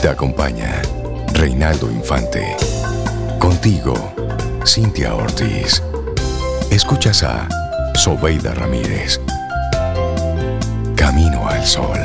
Te acompaña Reinaldo Infante. Contigo, Cintia Ortiz. Escuchas a Sobeida Ramírez. Camino al Sol.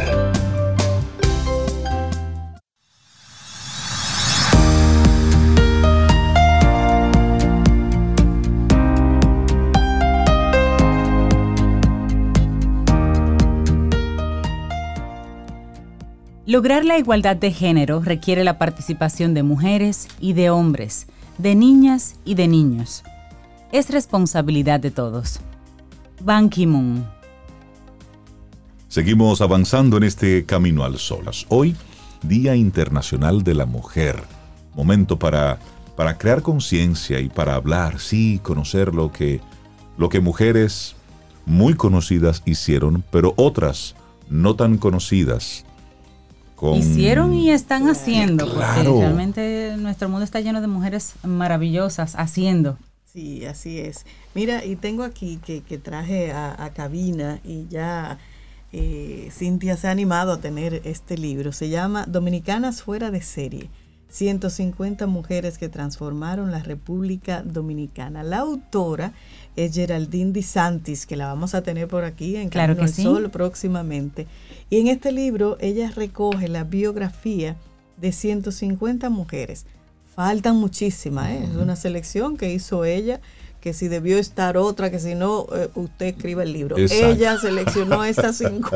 Lograr la igualdad de género requiere la participación de mujeres y de hombres, de niñas y de niños. Es responsabilidad de todos. Ban Ki-moon. Seguimos avanzando en este Camino al Sol. Hoy, Día Internacional de la Mujer. Momento para crear conciencia y para hablar, sí, conocer lo que mujeres muy conocidas hicieron, pero otras no tan conocidas. Hicieron y están haciendo, claro. Porque realmente nuestro mundo está lleno de mujeres maravillosas haciendo. Sí, así es. Mira, y tengo aquí que traje a cabina y ya Cintia se ha animado a tener este libro. Se llama Dominicanas fuera de serie. 150 mujeres que transformaron la República Dominicana. La autora es Geraldine DeSantis, que la vamos a tener por aquí en Camino al Sol próximamente. Y en este libro ella recoge la biografía de 150 mujeres. Faltan muchísimas, es una selección que hizo ella, que si debió estar otra, que si no, usted escriba el libro. Exacto. Ella seleccionó estas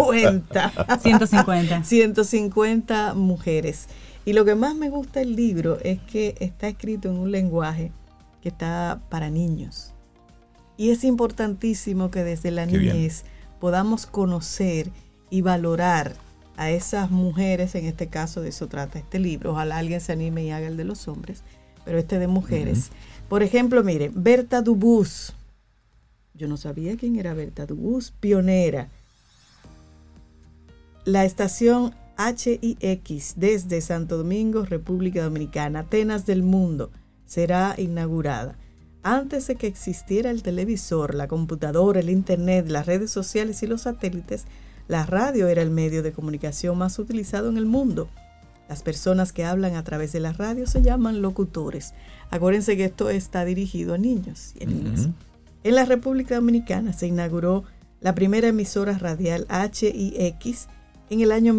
150 mujeres. Y lo que más me gusta del libro es que está escrito en un lenguaje que está para niños. Y es importantísimo que desde la niñez podamos conocer y valorar a esas mujeres. En este caso de eso trata este libro. Ojalá alguien se anime y haga el de los hombres, pero este de mujeres. Por ejemplo, mire, Berta Dubus. Yo no sabía quién era Berta Dubus, pionera. La estación HIX desde Santo Domingo, República Dominicana, Atenas del mundo, será inaugurada. Antes de que existiera el televisor, la computadora, el internet, las redes sociales y los satélites, la radio era el medio de comunicación más utilizado en el mundo. Las personas que hablan a través de la radio se llaman locutores. Acuérdense que esto está dirigido a niños y a niñas. En la República Dominicana se inauguró la primera emisora radial HIX en el año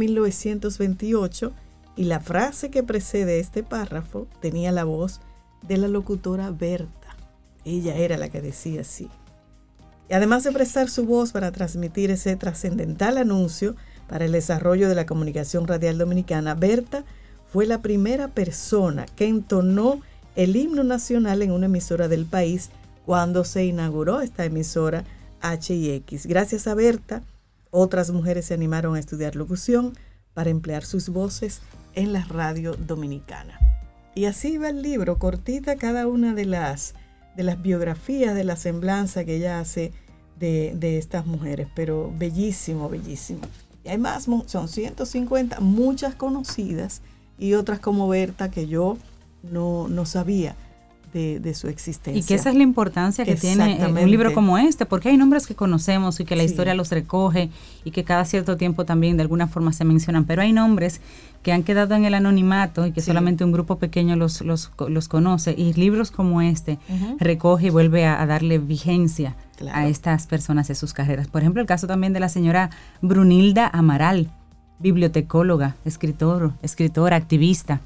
1928 y la frase que precede este párrafo tenía la voz de la locutora Berta. Ella era la que decía así. Y además de prestar su voz para transmitir ese trascendental anuncio para el desarrollo de la comunicación radial dominicana, Berta fue la primera persona que entonó el himno nacional en una emisora del país cuando se inauguró esta emisora HIX. Gracias a Berta, otras mujeres se animaron a estudiar locución para emplear sus voces en la radio dominicana. Y así va el libro, cortita cada una de las biografías, de la semblanza que ella hace de estas mujeres, pero bellísimo, bellísimo. Y hay más, son 150, muchas conocidas y otras como Berta que yo no sabía de su existencia. Y que esa es la importancia que tiene un libro como este, porque hay nombres que conocemos y que la historia los recoge y que cada cierto tiempo también de alguna forma se mencionan, pero hay nombres que han quedado en el anonimato y que solamente un grupo pequeño los conoce, y libros como este recoge y vuelve a darle vigencia a estas personas y sus carreras. Por ejemplo, el caso también de la señora Brunilda Amaral, bibliotecóloga, escritora, activista.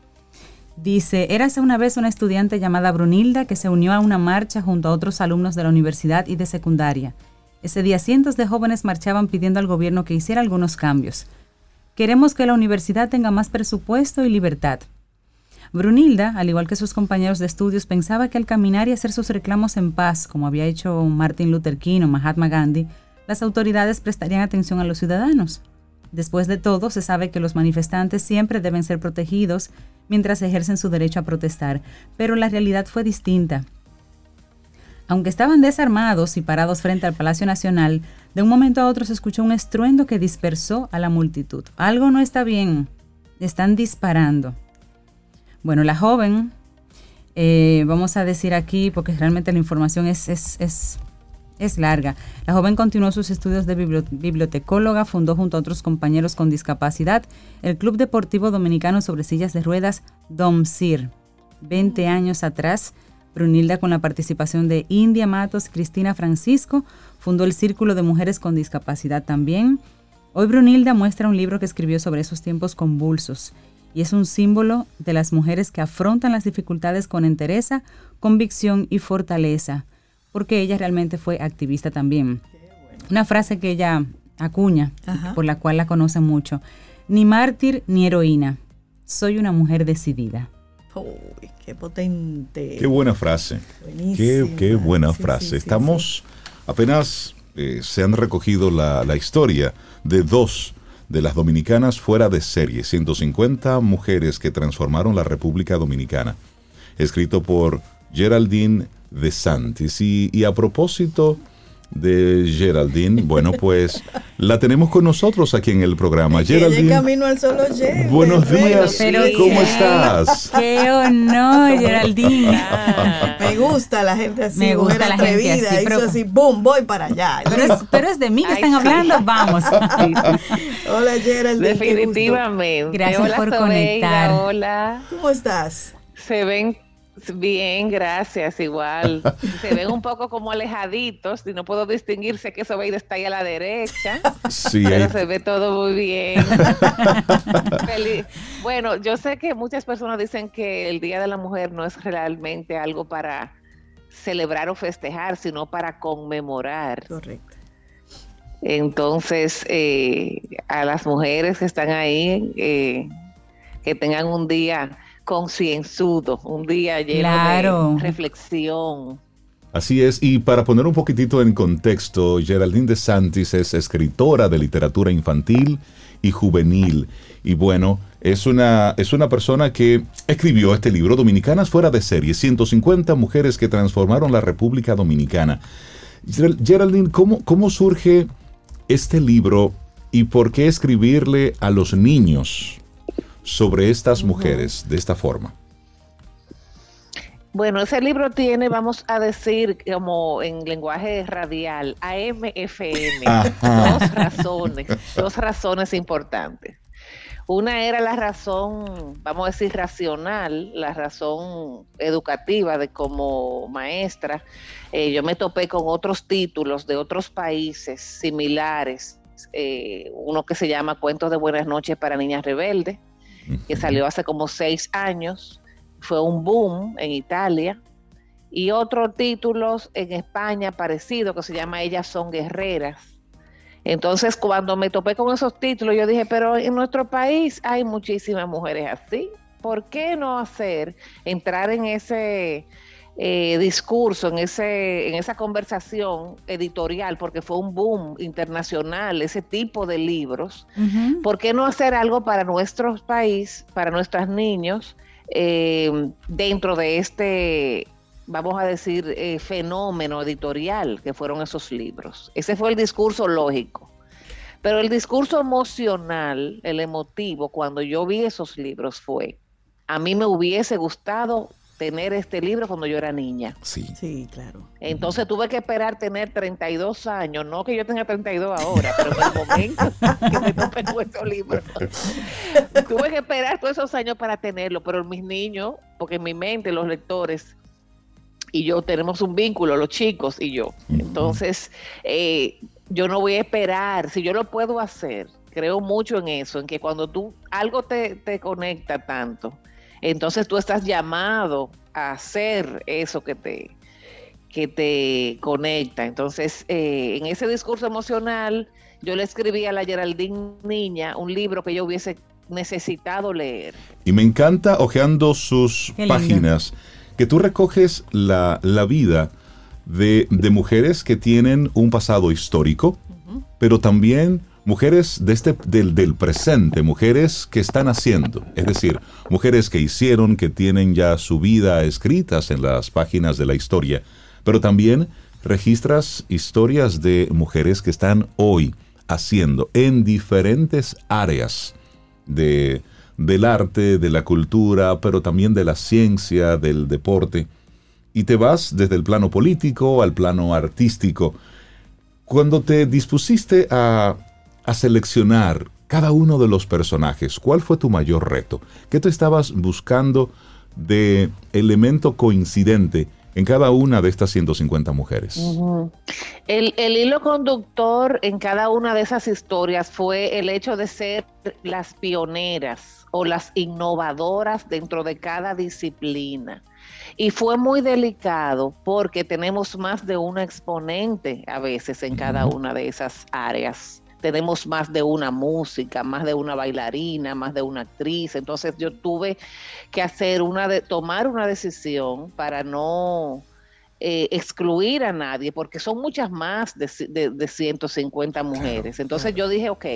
Dice, érase una vez una estudiante llamada Brunilda que se unió a una marcha junto a otros alumnos de la universidad y de secundaria. Ese día cientos de jóvenes marchaban pidiendo al gobierno que hiciera algunos cambios. Queremos que la universidad tenga más presupuesto y libertad. Brunilda, al igual que sus compañeros de estudios, pensaba que al caminar y hacer sus reclamos en paz, como había hecho Martin Luther King o Mahatma Gandhi, las autoridades prestarían atención a los ciudadanos. Después de todo, se sabe que los manifestantes siempre deben ser protegidos mientras ejercen su derecho a protestar, pero la realidad fue distinta. Aunque estaban desarmados y parados frente al Palacio Nacional, de un momento a otro se escuchó un estruendo que dispersó a la multitud. Algo no está bien, están disparando. Bueno, la joven, vamos a decir aquí, porque realmente la información es Es larga. La joven continuó sus estudios de bibliotecóloga, fundó junto a otros compañeros con discapacidad el Club Deportivo Dominicano sobre Sillas de Ruedas, DOMSIR. 20 años atrás, Brunilda, con la participación de India Matos y Cristina Francisco, fundó el Círculo de Mujeres con Discapacidad también. Hoy Brunilda muestra un libro que escribió sobre esos tiempos convulsos y es un símbolo de las mujeres que afrontan las dificultades con entereza, convicción y fortaleza, porque ella realmente fue activista también. Una frase que ella acuña, por la cual la conocen mucho: ni mártir ni heroína, soy una mujer decidida. Uy, qué potente. Qué buena frase. Qué buena frase. Estamos apenas se han recogido la historia de 2 de las dominicanas fuera de serie, 150 mujeres que transformaron la República Dominicana, escrito por Geraldine DeSantis. Y a propósito de Geraldine, bueno, pues la tenemos con nosotros aquí en el programa. Geraldine, camino al sol oyente. Buenos días, ¿cómo estás? ¡Qué honor, Geraldine! Me gusta la gente así, me gusta la atrevida, gente así, hizo así, boom, voy para allá. Pero es de mí que están hablando, vamos. Hola, Geraldine. Definitivamente. Gracias hola, por Sobeida, conectar. Hola. ¿Cómo estás? Se ven bien, gracias, igual. Se ven un poco como alejaditos y no puedo distinguirse que Sobeida está ahí a la derecha. Sí, pero se ve todo muy bien. Bueno, yo sé que muchas personas dicen que el Día de la Mujer no es realmente algo para celebrar o festejar, sino para conmemorar. Correcto. Entonces, a las mujeres que están ahí, que tengan un día concienzudo, un día lleno de reflexión. Así es, y para poner un poquitito en contexto, Geraldine DeSantis es escritora de literatura infantil y juvenil, y bueno, es una persona que escribió este libro, Dominicanas fuera de serie, 150 mujeres que transformaron la República Dominicana. Geraldine, ¿cómo surge este libro y por qué escribirle a los niños sobre estas mujeres de esta forma? Bueno, ese libro tiene, vamos a decir, como en lenguaje radial, AM/FM, dos razones importantes. Una era la razón, vamos a decir, racional, la razón educativa de como maestra. Yo me topé con otros títulos de otros países similares, uno que se llama Cuentos de Buenas Noches para Niñas Rebeldes, que salió hace como 6 años, fue un boom en Italia, y otros títulos en España parecido que se llama Ellas son guerreras. Entonces, cuando me topé con esos títulos, yo dije, pero en nuestro país hay muchísimas mujeres así, ¿por qué no entrar en ese discurso, en esa conversación editorial, porque fue un boom internacional, ese tipo de libros? Uh-huh. ¿Por qué no hacer algo para nuestro país, para nuestros niños, dentro de este, vamos a decir, fenómeno editorial que fueron esos libros? Ese fue el discurso lógico. Pero el discurso emocional, el emotivo, cuando yo vi esos libros fue, a mí me hubiese gustado tener este libro cuando yo era niña. Sí, claro. Entonces tuve que esperar tener 32 años, no que yo tenga 32 ahora, pero en el momento que me topé con estos libros. Tuve que esperar todos esos años para tenerlo, pero mis niños, porque en mi mente los lectores y yo tenemos un vínculo, los chicos y yo. Entonces, yo no voy a esperar, si yo lo puedo hacer, creo mucho en eso, en que cuando algo te conecta tanto, entonces tú estás llamado a hacer eso que te conecta. Entonces, en ese discurso emocional, yo le escribí a la Geraldine niña un libro que yo hubiese necesitado leer. Y me encanta, hojeando sus páginas, que tú recoges la vida de mujeres que tienen un pasado histórico, pero también mujeres del presente, mujeres que están haciendo, es decir, mujeres que hicieron, que tienen ya su vida escritas en las páginas de la historia, pero también registras historias de mujeres que están hoy haciendo en diferentes áreas del arte, de la cultura, pero también de la ciencia, del deporte. y te vas desde el plano político al plano artístico. Cuando te dispusiste a seleccionar cada uno de los personajes, ¿cuál fue tu mayor reto? ¿Qué te estabas buscando de elemento coincidente en cada una de estas 150 mujeres? Uh-huh. El hilo conductor en cada una de esas historias fue el hecho de ser las pioneras o las innovadoras dentro de cada disciplina. Y fue muy delicado porque tenemos más de una exponente a veces en cada una de esas áreas. Tenemos más de una música, más de una bailarina, más de una actriz. Entonces yo tuve que tomar una decisión para no excluir a nadie, porque son muchas más de 150 mujeres. Entonces yo dije, ok,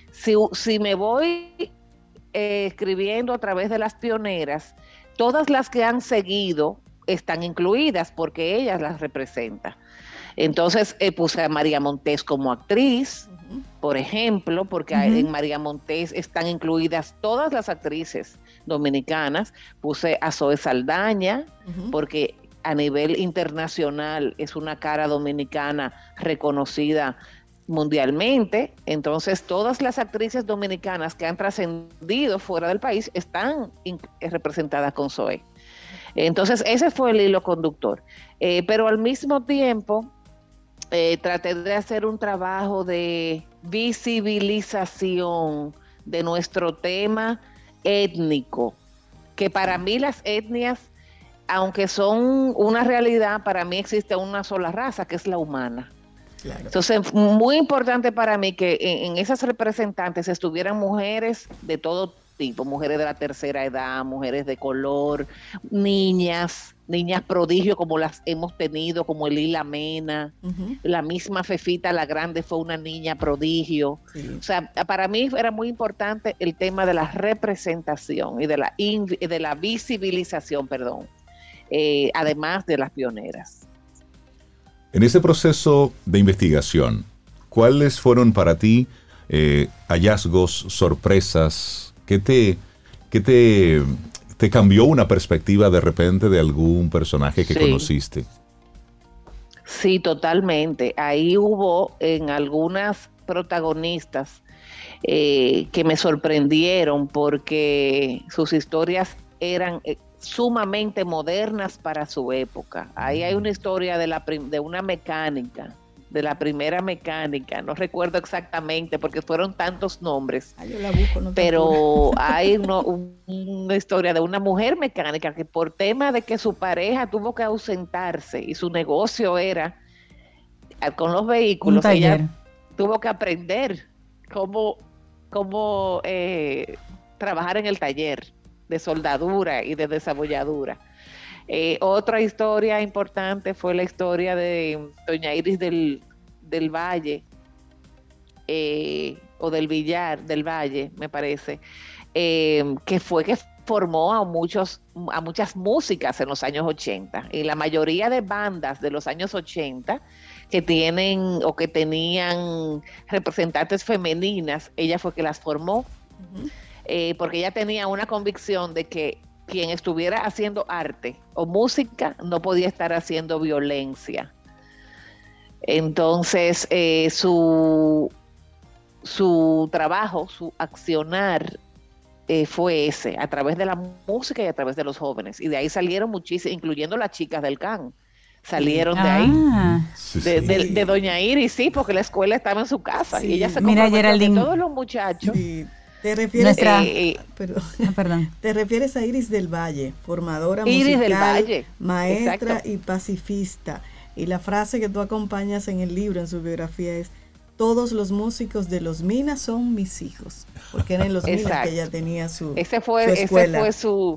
si me voy escribiendo a través de las pioneras, todas las que han seguido están incluidas porque ellas las representan. Entonces puse a María Montés como actriz, por ejemplo, porque en María Montés están incluidas todas las actrices dominicanas. Puse a Zoe Saldaña, porque a nivel internacional es una cara dominicana reconocida mundialmente. Entonces todas las actrices dominicanas que han trascendido fuera del país están representadas con Zoe. Entonces ese fue el hilo conductor. Pero al mismo tiempo traté de hacer un trabajo de visibilización de nuestro tema étnico, que para mí las etnias, aunque son una realidad, para mí existe una sola raza, que es la humana. Claro. Entonces, muy importante para mí que en esas representantes estuvieran mujeres de todo tipo, mujeres de la tercera edad, mujeres de color, niñas prodigio como las hemos tenido, como Lila Mena, la misma Fefita la Grande fue una niña prodigio. Sí. O sea, para mí era muy importante el tema de la representación y de la visibilización, además de las pioneras. En ese proceso de investigación, ¿cuáles fueron para ti hallazgos, sorpresas? ¿Qué te cambió una perspectiva de repente de algún personaje que conociste? Sí, totalmente. Ahí hubo en algunas protagonistas que me sorprendieron porque sus historias eran sumamente modernas para su época. Ahí hay una historia de una mecánica, de la primera mecánica, no recuerdo exactamente porque fueron tantos nombres, yo la busco, pero hay una historia de una mujer mecánica que por tema de que su pareja tuvo que ausentarse y su negocio era con los vehículos, ella tuvo que aprender cómo trabajar en el taller de soldadura y de desabolladura. Otra historia importante fue la historia de doña Iris del Valle, o del Villar del Valle, me parece, que formó a muchas músicas en los años 80, y la mayoría de bandas de los años 80 que tienen o que tenían representantes femeninas, ella fue que las formó, porque ella tenía una convicción de que quien estuviera haciendo arte o música no podía estar haciendo violencia. Entonces, su trabajo, su accionar fue ese, a través de la música y a través de los jóvenes. Y de ahí salieron muchísimas, incluyendo las chicas del CAN. Salieron de ahí, de doña Iris, sí, porque la escuela estaba en su casa. Sí. Y ella se comprometió con todos los muchachos. Sí. ¿Te refieres ¿Te refieres a Iris del Valle, formadora Iris musical, del Valle, maestra y pacifista? Y la frase que tú acompañas en el libro, en su biografía, es: todos los músicos de los Minas son mis hijos, porque eran en los Minas que ella tenía su escuela. Ese fue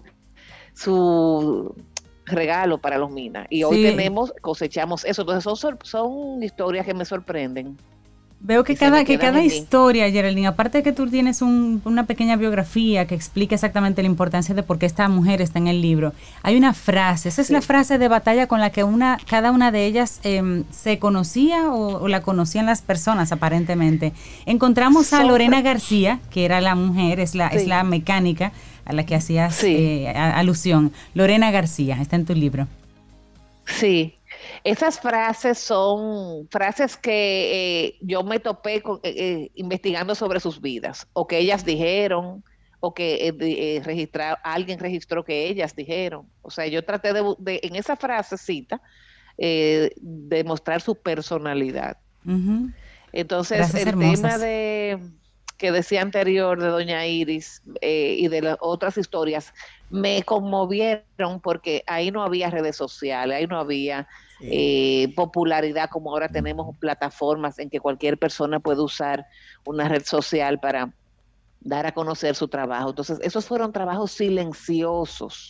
su regalo para los Minas. Y hoy cosechamos eso. Entonces son historias que me sorprenden. Veo que cada historia, Geraldine, aparte de que tú tienes una pequeña biografía que explica exactamente la importancia de por qué esta mujer está en el libro, hay una frase, esa es la frase de batalla con la que cada una de ellas se conocía o la conocían las personas aparentemente. Encontramos a Lorena García, que era la mujer, es la mecánica a la que hacías alusión. Lorena García, está en tu libro. Sí, esas frases son frases que yo me topé investigando sobre sus vidas, o que ellas dijeron, o que alguien registró que ellas dijeron. O sea, yo traté en esa frasecita demostrar su personalidad. Uh-huh. Entonces, Frases el hermosas. tema que decía anterior de doña Iris y de las otras historias me conmovieron porque ahí no había redes sociales, ahí no había popularidad como ahora tenemos plataformas en que cualquier persona puede usar una red social para dar a conocer su trabajo. Entonces, esos fueron trabajos silenciosos,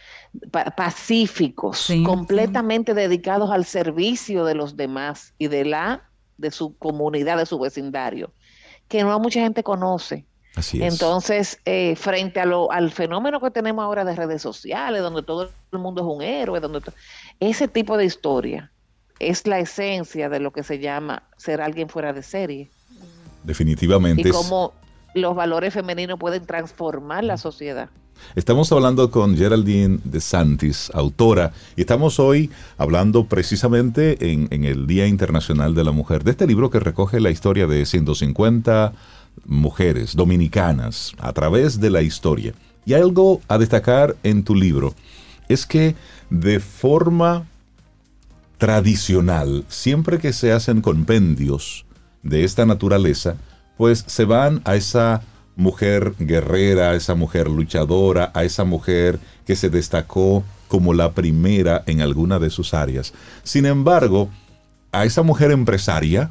pacíficos, sí, completamente dedicados al servicio de los demás y de su comunidad, de su vecindario, que no mucha gente conoce. Así es. Entonces, frente al fenómeno que tenemos ahora de redes sociales, donde todo el mundo es un héroe, ese tipo de historia es la esencia de lo que se llama ser alguien fuera de serie. Definitivamente. Y cómo los valores femeninos pueden transformar la sociedad. Estamos hablando con Geraldine DeSantis, autora, y estamos hoy hablando precisamente en el Día Internacional de la Mujer, de este libro que recoge la historia de 150 mujeres dominicanas a través de la historia. Y algo a destacar en tu libro es que de forma tradicional, siempre que se hacen compendios de esta naturaleza, pues se van a esa mujer guerrera, a esa mujer luchadora, a esa mujer que se destacó como la primera en alguna de sus áreas. Sin embargo, a esa mujer empresaria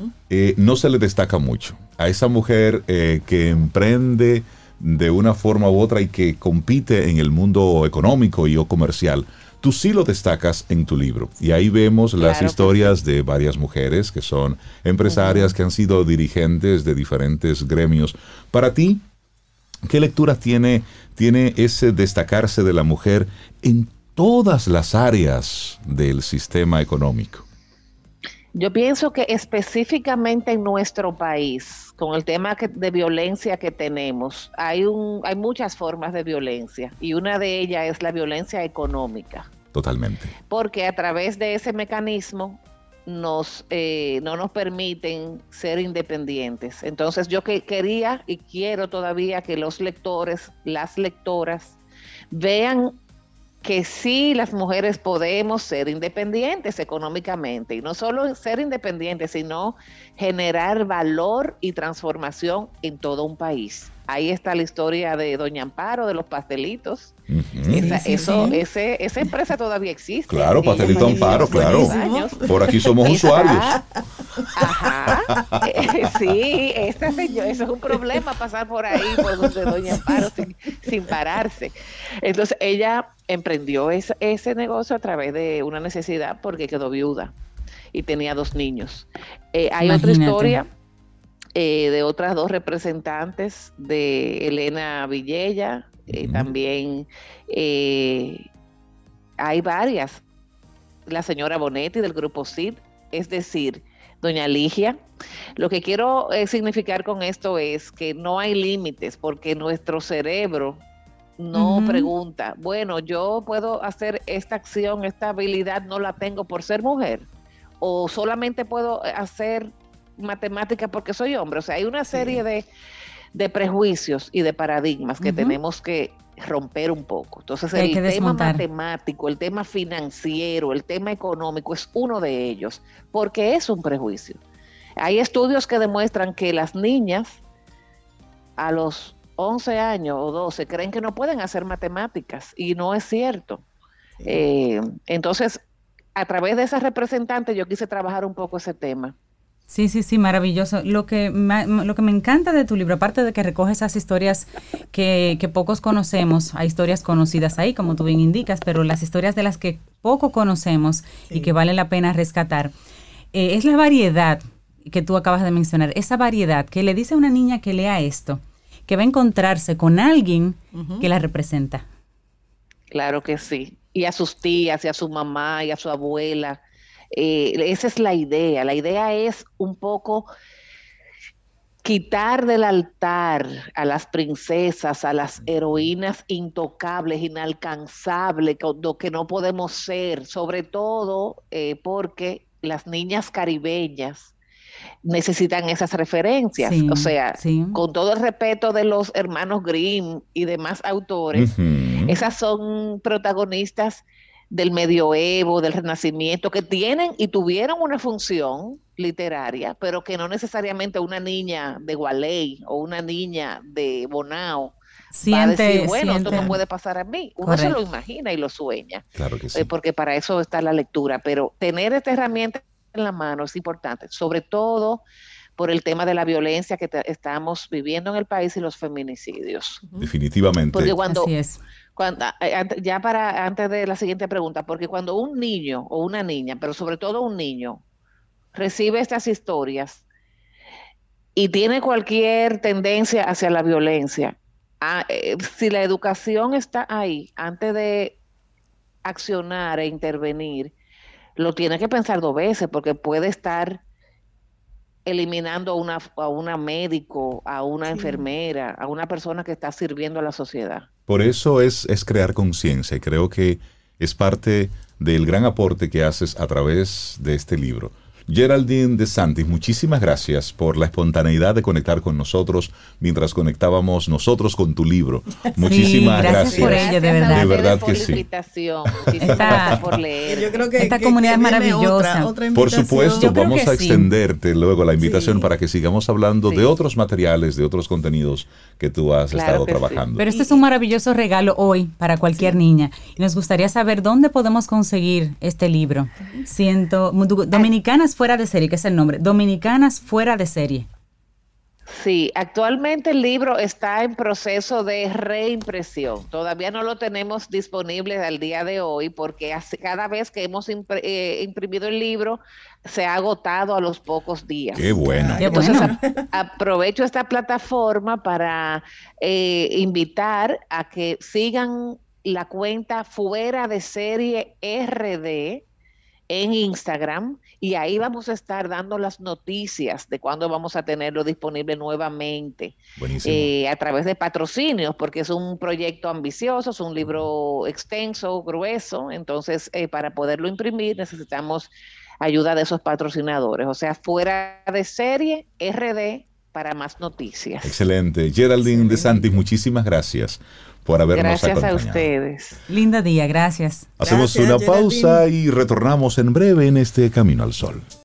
no se le destaca mucho. A esa mujer que emprende de una forma u otra y que compite en el mundo económico y o comercial, tú sí lo destacas en tu libro. Y ahí vemos las historias de varias mujeres que son empresarias, que han sido dirigentes de diferentes gremios. Para ti, ¿qué lectura tiene ese destacarse de la mujer en todas las áreas del sistema económico? Yo pienso que específicamente en nuestro país, con el tema de violencia que tenemos, hay muchas formas de violencia y una de ellas es la violencia económica. Totalmente. Porque a través de ese mecanismo no nos permiten ser independientes. Entonces yo quería y quiero todavía que los lectores, las lectoras, vean que sí, las mujeres podemos ser independientes económicamente, y no solo ser independientes, sino generar valor y transformación en todo un país. Ahí está la historia de Doña Amparo, de los pastelitos. Esa empresa todavía existe. Claro, Pastelito Amparo, claro. Por aquí somos usuarios. Ajá. Sí, eso es un problema pasar por ahí, por donde Doña Amparo, sin pararse. Entonces, ella emprendió ese negocio a través de una necesidad porque quedó viuda y tenía 2 niños. Hay otra historia de otras 2 representantes, de Elena Villella, también hay varias, la señora Bonetti del Grupo CID, es decir, doña Ligia. Lo que quiero significar con esto es que no hay límites, porque nuestro cerebro no pregunta, bueno, yo puedo hacer esta acción, esta habilidad no la tengo por ser mujer, o solamente puedo hacer matemática porque soy hombre. O sea, hay una serie de prejuicios y de paradigmas que tenemos que romper un poco. Entonces, el tema matemático, el tema financiero, el tema económico es uno de ellos, porque es un prejuicio. Hay estudios que demuestran que las niñas a los 11 años o 12 creen que no pueden hacer matemáticas, y no es cierto. Entonces, a través de esas representantes yo quise trabajar un poco ese tema. Sí, maravilloso. Lo que me encanta de tu libro, aparte de que recoge esas historias que pocos conocemos, hay historias conocidas ahí, como tú bien indicas, pero las historias de las que poco conocemos y que vale la pena rescatar, es la variedad que tú acabas de mencionar, esa variedad que le dice a una niña que lea esto, que va a encontrarse con alguien que la representa. Claro que sí. Y a sus tías, y a su mamá, y a su abuela. Esa es la idea. La idea es un poco quitar del altar a las princesas, a las heroínas intocables, inalcanzables, lo que no podemos ser, sobre todo porque las niñas caribeñas necesitan esas referencias. O sea, con todo el respeto de los hermanos Grimm y demás autores, esas son protagonistas del medioevo, del Renacimiento, que tienen y tuvieron una función literaria, pero que no necesariamente una niña de Gualey o una niña de Bonao va a decir, bueno, esto no puede pasar a mí. Uno se lo imagina y lo sueña, claro que sí. Porque para eso está la lectura, pero tener esta herramienta en la mano es importante, sobre todo por el tema de la violencia que estamos viviendo en el país y los feminicidios. Definitivamente. Porque cuando... Así es. Antes de la siguiente pregunta, porque cuando un niño o una niña, pero sobre todo un niño, recibe estas historias y tiene cualquier tendencia hacia la violencia, si la educación está ahí, antes de accionar e intervenir, lo tiene que pensar 2 veces, porque puede estar eliminando a una médico, a una enfermera, a una persona que está sirviendo a la sociedad. Por eso es crear conciencia, y creo que es parte del gran aporte que haces a través de este libro. Geraldine DeSantis, muchísimas gracias por la espontaneidad de conectar con nosotros mientras conectábamos nosotros con tu libro. Muchísimas gracias. Por ello, de verdad. De verdad que sí. Gracias por leer. Yo creo que esta comunidad es maravillosa. Otra por supuesto, vamos a extenderte luego la invitación para que sigamos hablando de otros materiales, de otros contenidos que tú has estado trabajando. Pero este es un maravilloso regalo hoy para cualquier niña. Y nos gustaría saber dónde podemos conseguir este libro. Dominicanas Fuera de Serie, que es el nombre, Dominicanas Fuera de Serie. Sí, actualmente el libro está en proceso de reimpresión. Todavía no lo tenemos disponible al día de hoy porque cada vez que hemos imprimido el libro se ha agotado a los pocos días. ¡Qué bueno! Entonces aprovecho esta plataforma para invitar a que sigan la cuenta Fuera de Serie RD en Instagram, y ahí vamos a estar dando las noticias de cuándo vamos a tenerlo disponible nuevamente. A través de patrocinios, porque es un proyecto ambicioso, es un libro extenso, grueso, entonces para poderlo imprimir necesitamos ayuda de esos patrocinadores. O sea, Fuera de Serie RD para más noticias. Excelente. Geraldine DeSantis, muchísimas gracias por habernos acompañado. Gracias a ustedes. Lindo día, gracias. Hacemos una pausa y retornamos en breve en este Camino al Sol.